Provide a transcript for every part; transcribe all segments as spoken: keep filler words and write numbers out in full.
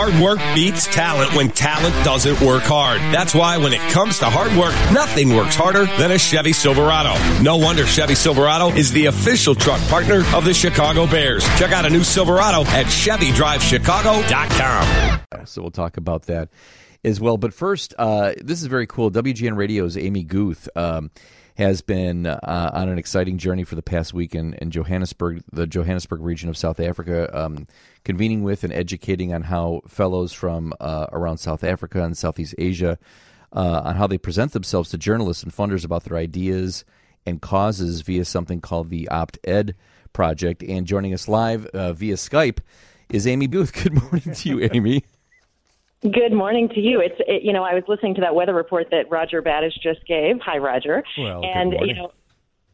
Hard work beats talent when talent doesn't work hard. That's why when it comes to hard work, nothing works harder than a Chevy Silverado. No wonder Chevy Silverado is the official truck partner of the Chicago Bears. Check out a new Silverado at Chevy Drive Chicago dot com. So we'll talk about that as well. But first, uh, this is very cool. W G N Radio's Amy Guth um, has been uh, on an exciting journey for the past week in, in Johannesburg, the Johannesburg region of South Africa, um, convening with and educating on how fellows from uh, around South Africa and Southeast Asia, uh, on how they present themselves to journalists and funders about their ideas and causes via something called the Opt-Ed Project. And joining us live uh, via Skype is Amy Guth. Good morning to you, Amy. Good morning to you. It's it, you know I was listening to that weather report that Roger Badish just gave. Hi, Roger. Well, and good morning. you know,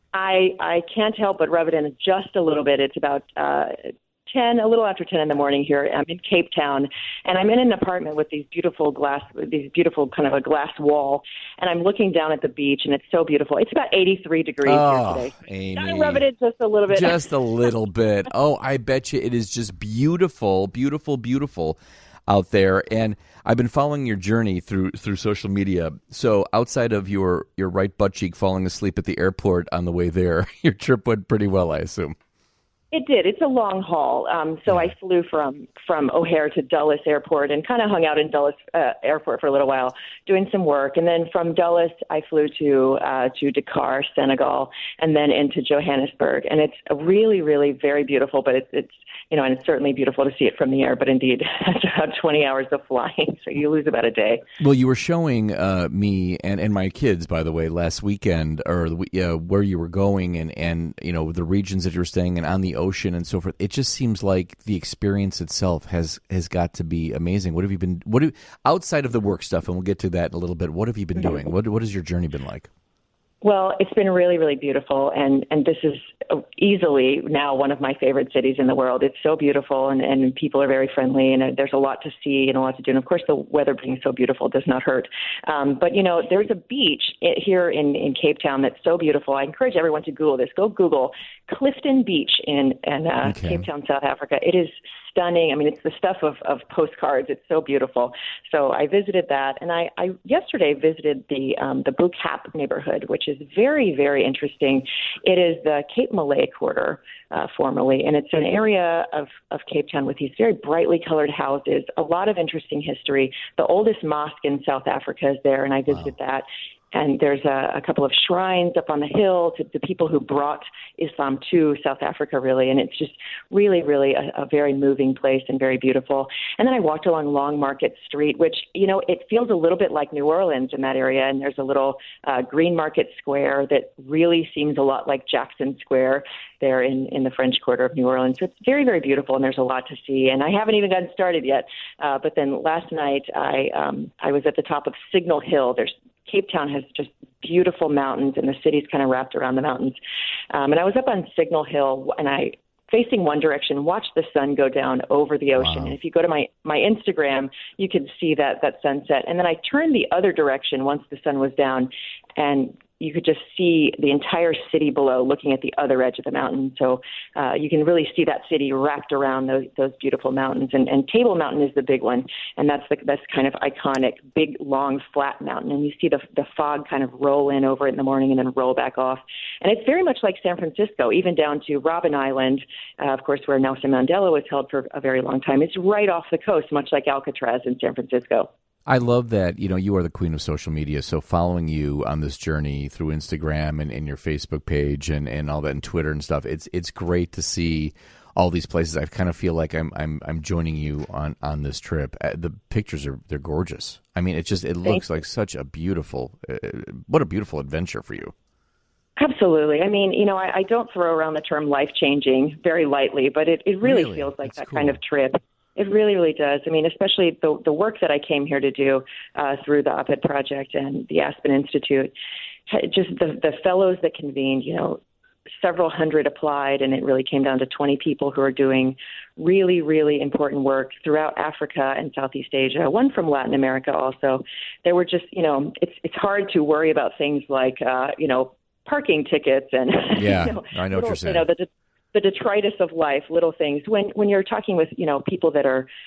I I can't help but rub it in just a little bit. It's about uh, ten, a little after ten in the morning here. I'm in Cape Town, and I'm in an apartment with these beautiful glass, these beautiful kind of a glass wall, and I'm looking down at the beach, and it's so beautiful. It's about eighty-three degrees oh, here today. Amy. Gotta rub it in just a little bit. Just a little bit. Oh, I bet you it is just beautiful, beautiful, beautiful out there. And I've been following your journey through through social media. So outside of your, your right butt cheek falling asleep at the airport on the way there, your trip went pretty well, I assume. It did. It's a long haul. Um, so I flew from, from O'Hare to Dulles Airport and kind of hung out in Dulles uh, Airport for a little while doing some work. And then from Dulles, I flew to uh, to Dakar, Senegal, and then into Johannesburg. And it's a really, really very beautiful, but it's, it's you know, and it's certainly beautiful to see it from the air. But indeed, it's about twenty hours of flying, so you lose about a day. Well, you were showing uh, me and, and my kids, by the way, last weekend, or the, uh, where you were going and, and, you know, the regions that you were staying in on the ocean and so forth. It just seems like the experience itself has, has got to be amazing. What have you been, what do, outside of the work stuff, and we'll get to that in a little bit, what have you been doing? What What has your journey been like? Well, it's been really, really beautiful, and, and this is easily now one of my favorite cities in the world. It's so beautiful, and, and people are very friendly, and there's a lot to see and a lot to do. And, of course, the weather being so beautiful does not hurt. Um, but, you know, there's a beach here in, in Cape Town that's so beautiful. I encourage everyone to Google this. Go Google Clifton Beach in, in uh, okay. Cape Town, South Africa. It is stunning. I mean, it's the stuff of, of postcards. It's so beautiful. So I visited that, and I, I yesterday visited the um, the Bou Cap neighborhood, which is very, very interesting. It is the Cape Malay quarter, uh, formerly, and it's an area of, of Cape Town with these very brightly colored houses, a lot of interesting history. The oldest mosque in South Africa is there, and I visited wow. that. And there's a, a couple of shrines up on the hill to the people who brought Islam to South Africa, really. And it's just really, really a, a very moving place and very beautiful. And then I walked along Long Market Street, which, you know, it feels a little bit like New Orleans in that area. And there's a little uh, Green Market Square that really seems a lot like Jackson Square there in, in the French Quarter of New Orleans. So it's very, very beautiful, and there's a lot to see. And I haven't even gotten started yet. Uh, but then last night I um, I was at the top of Signal Hill. There's Cape Town has just beautiful mountains, and the city's kind of wrapped around the mountains. Um, and I was up on Signal Hill, and I, facing one direction, watched the sun go down over the ocean. Wow. And if you go to my, my Instagram, you can see that, that sunset. And then I turned the other direction once the sun was down, and you could just see the entire city below looking at the other edge of the mountain. So uh, you can really see that city wrapped around those those beautiful mountains. And, and Table Mountain is the big one, and that's the that's kind of iconic, big, long, flat mountain. And you see the the fog kind of roll in over it in the morning and then roll back off. And it's very much like San Francisco, even down to Robben Island, uh, of course, where Nelson Mandela was held for a very long time. It's right off the coast, much like Alcatraz in San Francisco. I love that, you know, you are the queen of social media, so following you on this journey through Instagram and, and your Facebook page and, and all that, and Twitter and stuff, it's it's great to see all these places. I kind of feel like I'm I'm I'm joining you on, on this trip. Uh, the pictures are they're gorgeous. I mean, it just it looks like such a beautiful, uh, what a beautiful adventure for you. Absolutely. I mean, you know, I, I don't throw around the term life-changing very lightly, but it, it really, really feels like That's that cool. kind of trip. It really, really does. I mean, especially the the work that I came here to do uh, through the Op-Ed Project and the Aspen Institute, just the, the fellows that convened, you know, several hundred applied, and it really came down to twenty people who are doing really, really important work throughout Africa and Southeast Asia, one from Latin America also. There were just, you know, it's it's hard to worry about things like, uh, you know, parking tickets and, yeah, you know, I know little, what you're saying. You know, the, the detritus of life, little things. When when you're talking with, you know, people that are,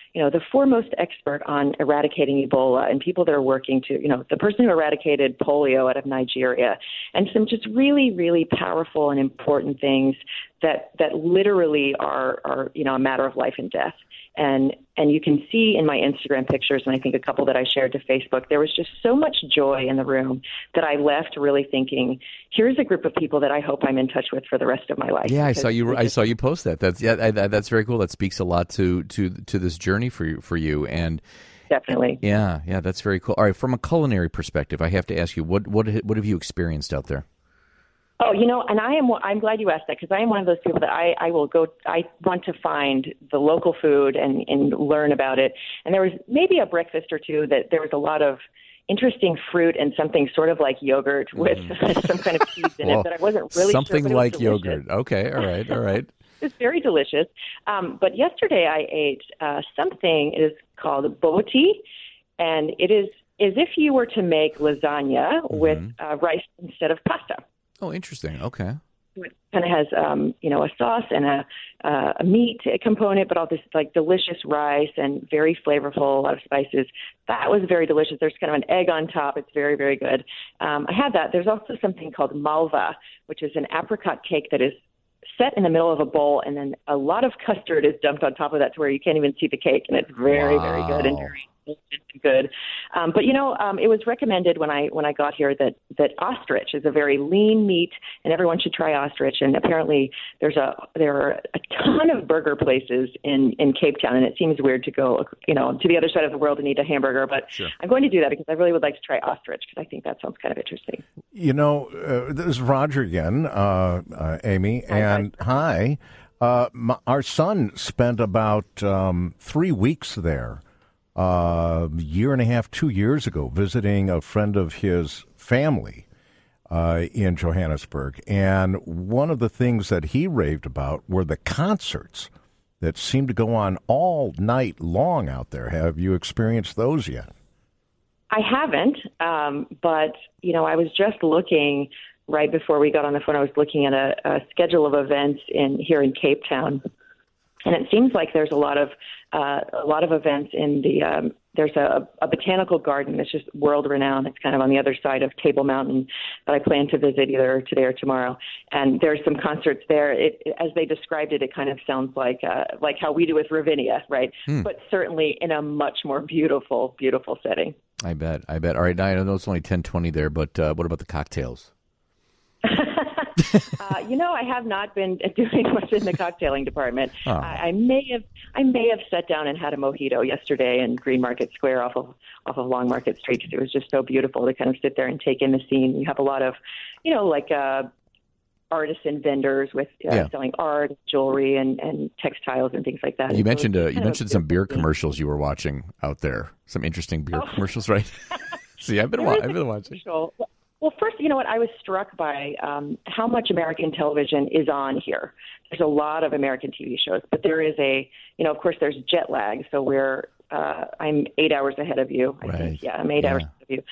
you know, the foremost expert on eradicating Ebola and people that are working to, you know, the person who eradicated polio out of Nigeria, and some just really, really powerful and important things that that literally are, are you know, a matter of life and death. And and you can see in my Instagram pictures, and I think a couple that I shared to Facebook, there was just so much joy in the room that I left really thinking, here's a group of people that I hope I'm in touch with for the rest of my life. Yeah, I saw you. I saw you post that. That's yeah, I, that's very cool. That speaks a lot to to to this journey for you, for you. And definitely, yeah, yeah, that's very cool. All right, from a culinary perspective, I have to ask you, what what what have you experienced out there? Oh, you know, and I am, I'm glad you asked that, because I am one of those people that I, I will go, I want to find the local food and, and learn about it. And there was maybe a breakfast or two that there was a lot of interesting fruit and something sort of like yogurt with mm. some kind of seeds in well, it that I wasn't really something sure. Something like yogurt. Okay, all right, all right. It's very delicious. Um, but yesterday I ate uh, something, it is called bobotie, and it is as if you were to make lasagna mm-hmm. with uh, rice instead of pasta. Oh, interesting. Okay. It kind of has, um, you know, a sauce and a, uh, a meat component, but all this like delicious rice and very flavorful, a lot of spices. That was very delicious. There's kind of an egg on top. It's very, very good. Um, I had that. There's also something called malva, which is an apricot cake that is set in the middle of a bowl, and then a lot of custard is dumped on top of that to where you can't even see the cake, and it's very, wow. very good and very good. Um, but you know, um, it was recommended when I when I got here that that ostrich is a very lean meat, and everyone should try ostrich. And apparently, there's a there are a ton of burger places in, in Cape Town, and it seems weird to go, you know, to the other side of the world and eat a hamburger. But sure. I'm going to do that because I really would like to try ostrich because I think that sounds kind of interesting. You know, uh, this is Roger again, uh, uh, Amy, hi, and hi. hi. Uh, my, our son spent about um, three weeks there. Uh, a year and a half, two years ago, visiting a friend of his family uh, in Johannesburg. And one of the things that he raved about were the concerts that seem to go on all night long out there. Have you experienced those yet? I haven't, um, but, you know, I was just looking right before we got on the phone. I was looking at a, a schedule of events in here in Cape Town. And it seems like there's a lot of uh, a lot of events in the um, there's a, a botanical garden that's just world renowned. It's kind of on the other side of Table Mountain that I plan to visit either today or tomorrow. And there's some concerts there. It, as they described it, it kind of sounds like uh, like how we do with Ravinia, right? Hmm. But certainly in a much more beautiful, beautiful setting. I bet. I bet. All right, now I know it's only ten twenty there, but uh, what about the cocktails? uh, you know, I have not been doing much in the cocktailing department. Oh. I, I may have, I may have sat down and had a mojito yesterday in Green Market Square off of off of Long Market Street because it was just so beautiful to kind of sit there and take in the scene. You have a lot of, you know, like uh, artisan vendors with uh, yeah. selling art, jewelry, and, and textiles and things like that. You and mentioned so uh, you mentioned some beer scene. commercials you were watching out there. Some interesting beer oh. commercials, right? See, I've been wa- I've been watching. Commercial. Well, first, you know what? I was struck by um, how much American television is on here. There's a lot of American T V shows, but there is a, you know, of course, there's jet lag. So we're, uh, I'm eight hours ahead of you. I right. think, yeah, I'm eight yeah. hours ahead of you.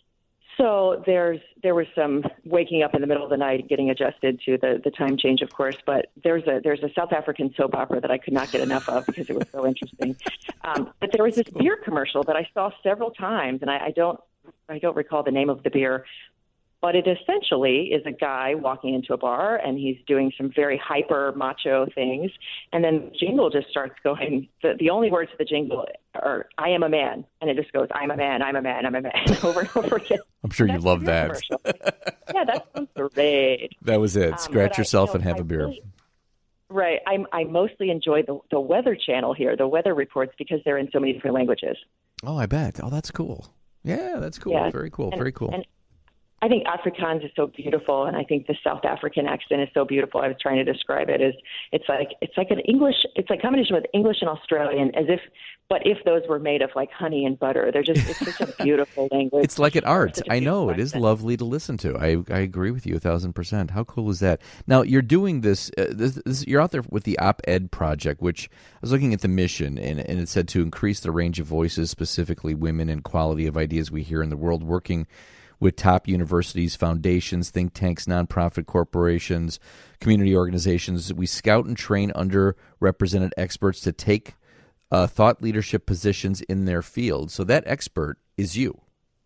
So there's there was some waking up in the middle of the night, getting adjusted to the, the time change, of course. But there's a there's a South African soap opera that I could not get enough of because it was so interesting. Um, but there was this beer commercial that I saw several times, and I, I don't I don't recall the name of the beer. But it essentially is a guy walking into a bar, and he's doing some very hyper macho things. And then the jingle just starts going. The, the only words of the jingle are, I am a man. And it just goes, I'm a man, I'm a man, I'm a man, over and over again. I'm sure you love that. Yeah, that sounds great. That was it. Scratch um, yourself I, you know, and have I a beer. Really, right. I, I mostly enjoy the, the Weather Channel here, the weather reports, because they're in so many different languages. Oh, I bet. Oh, that's cool. Yeah, that's cool. Yeah. Very cool. And, Very cool. And, I think Afrikaans is so beautiful, and I think the South African accent is so beautiful. I was trying to describe it as it's like it's like an English, it's like a combination with English and Australian, as if, but if those were made of like honey and butter, they're just it's such a beautiful language. It's like an art. I know it is lovely to listen to. I I agree with you a thousand percent. How cool is that? Now you're doing this. Uh, this, this you're out there with the Op-Ed Project, which I was looking at the mission, and and it said to increase the range of voices, specifically women, and quality of ideas we hear in the world, working with top universities, foundations, think tanks, nonprofit corporations, community organizations. We scout and train underrepresented experts to take uh, thought leadership positions in their field. So that expert is you.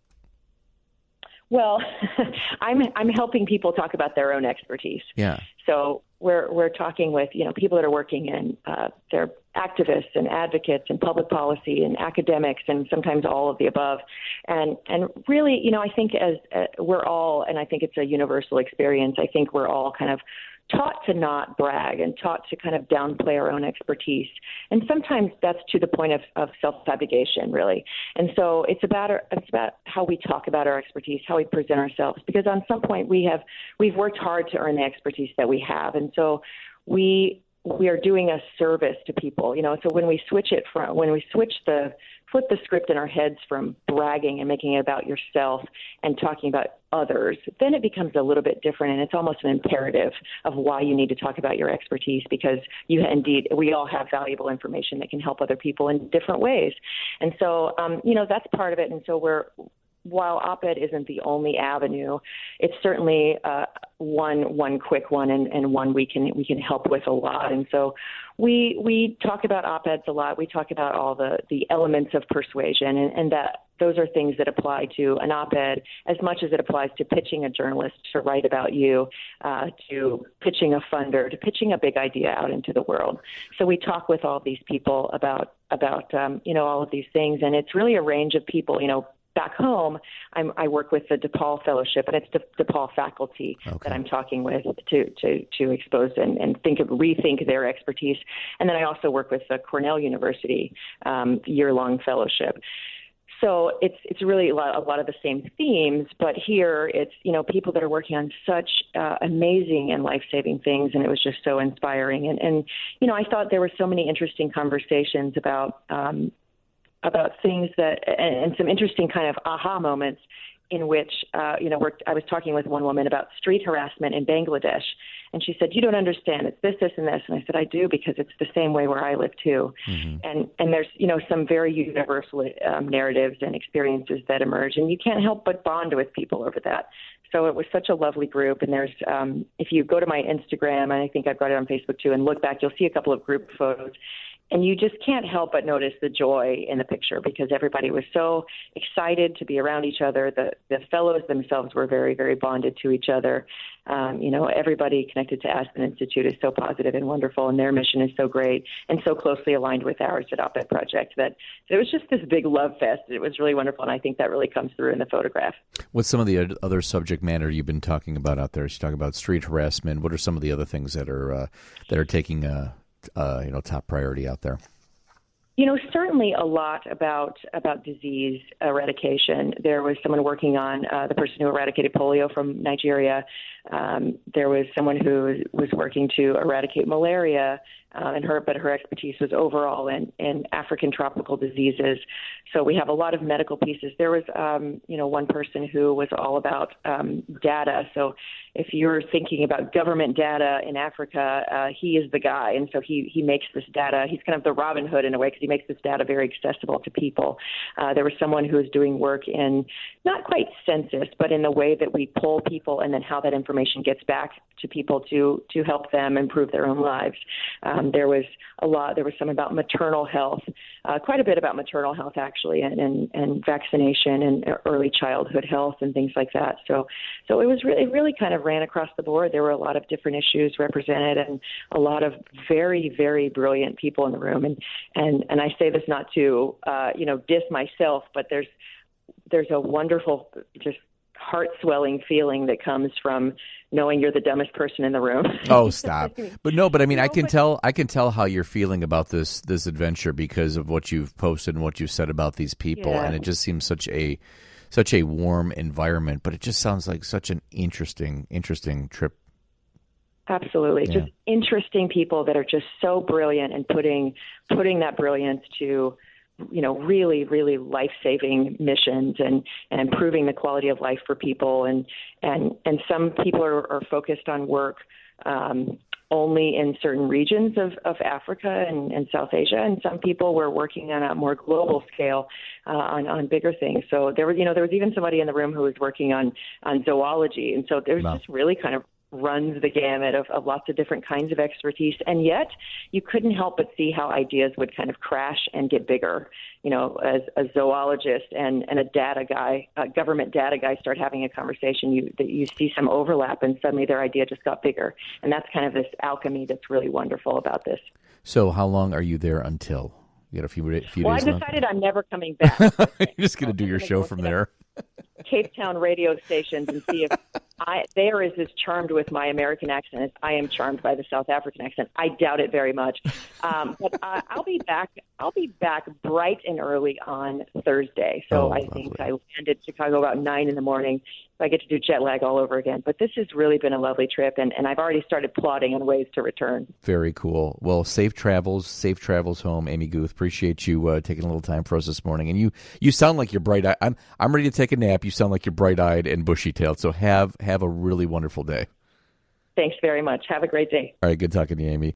Well, I'm I'm helping people talk about their own expertise. Yeah. So we're we're talking with you know people that are working in uh, they're activists and advocates and public policy and academics and sometimes all of the above, and and really you know I think as uh, we're all and I think it's a universal experience. I think we're all kind of taught to not brag and taught to kind of downplay our own expertise. And sometimes that's to the point of, of self-abnegation, really. And so it's about our, it's about how we talk about our expertise, how we present ourselves, because on some point we have we've worked hard to earn the expertise that we have. And so we we are doing a service to people, you know. So when we switch it from when we switch the flip the script in our heads from bragging and making it about yourself and talking about others, then it becomes a little bit different, and it's almost an imperative of why you need to talk about your expertise, because you indeed, we all have valuable information that can help other people in different ways. And so, um, you know, that's part of it. And so we're, while op-ed isn't the only avenue, it's certainly uh, one one quick one and, and one we can we can help with a lot. And so we we talk about op-eds a lot. We talk about all the, the elements of persuasion, and, and that those are things that apply to an op-ed as much as it applies to pitching a journalist to write about you, uh, to pitching a funder, to pitching a big idea out into the world. So we talk with all these people about about um, you know all of these things, and it's really a range of people. You know. Back home, I'm, I work with the DePaul Fellowship, and it's the DePaul faculty okay. that I'm talking with to to, to expose and, and think of rethink their expertise. And then I also work with the Cornell University um, year-long fellowship. So it's it's really a lot, a lot of the same themes, but here it's you know people that are working on such uh, amazing and life-saving things, and it was just so inspiring. And and you know I thought there were so many interesting conversations about. Um, about things that, and, and some interesting kind of aha moments in which, uh, you know, we're, I was talking with one woman about street harassment in Bangladesh, and she said, you don't understand, it's this, this, and this. And I said, I do, because it's the same way where I live too. Mm-hmm. And and there's, you know, some very universal um, narratives and experiences that emerge, and you can't help but bond with people over that. So it was such a lovely group. And there's, um, if you go to my Instagram, and I think I've got it on Facebook too, and look back, you'll see a couple of group photos. And you just can't help but notice the joy in the picture, because everybody was so excited to be around each other. The the fellows themselves were very, very bonded to each other. Um, you know, everybody connected to Aspen Institute is so positive and wonderful, and their mission is so great and so closely aligned with ours at Op-Ed Project that it was just this big love fest. It was really wonderful, and I think that really comes through in the photograph. What's some of the other subject matter you've been talking about out there? You talk about street harassment. What are some of the other things that are uh, that are taking uh, uh, you know top priority out there? You know, certainly a lot about about disease eradication. There was someone working on uh, the person who eradicated polio from Nigeria. Um, there was someone who was working to eradicate malaria, uh, and her, but her expertise was overall in, in African tropical diseases. So we have a lot of medical pieces. There was, um, you know, one person who was all about um, data. So if you're thinking about government data in Africa, uh, he is the guy. And so he, he makes this data. He's kind of the Robin Hood in a way, because he makes this data very accessible to people. Uh, there was someone who was doing work in not quite census, but in the way that we poll people and then how that information gets back to people to to help them improve their own lives. Um, there was a lot. There was some about maternal health, uh, quite a bit about maternal health actually, and, and, and vaccination and early childhood health and things like that. So, so it was really, it really kind of ran across the board. There were a lot of different issues represented, and a lot of very, very brilliant people in the room. And and and I say this not to uh, you know diss myself, but there's there's a wonderful just heart-swelling feeling that comes from knowing you're the dumbest person in the room. Oh, stop! But no, but I mean, no, I can but, tell. I can tell how you're feeling about this this adventure because of what you've posted and what you've said about these people, yeah. And it just seems such a such a warm environment. But it just sounds like such an interesting, interesting trip. Absolutely, yeah. Just interesting people that are just so brilliant and putting putting that brilliance to, you know, really, really life-saving missions and, and improving the quality of life for people. And and, and some people are, are focused on work um, only in certain regions of, of Africa and, and South Asia, and some people were working on a more global scale uh, on, on bigger things. So there was, you know, there was even somebody in the room who was working on, on zoology. And so there's wow. just really kind of runs the gamut of, of lots of different kinds of expertise, and yet you couldn't help but see how ideas would kind of crash and get bigger. You know, as a zoologist and, and a data guy, a government data guy start having a conversation, you that you see some overlap, and suddenly their idea just got bigger. And that's kind of this alchemy that's really wonderful about this. So how long are you there until? You got a few, few well, days Well, I decided left? I'm never coming back. You're just going to do your show from there. Cape Town radio stations and see if I there is as charmed with my American accent as I am charmed by the South African accent. I doubt it very much, um, but uh, I'll be back. I'll be back bright and early on Thursday. So oh, I lovely. think I landed Chicago about nine in the morning. So I get to do jet lag all over again. But this has really been a lovely trip, and, and I've already started plotting on ways to return. Very cool. Well, safe travels, safe travels home, Amy Guth. Appreciate you uh, taking a little time for us this morning. And you, you sound like you're bright-eyed. I'm I'm ready to take a nap. You sound like you're bright-eyed and bushy-tailed. So have have a really wonderful day. Thanks very much. Have a great day. All right, good talking to you, Amy.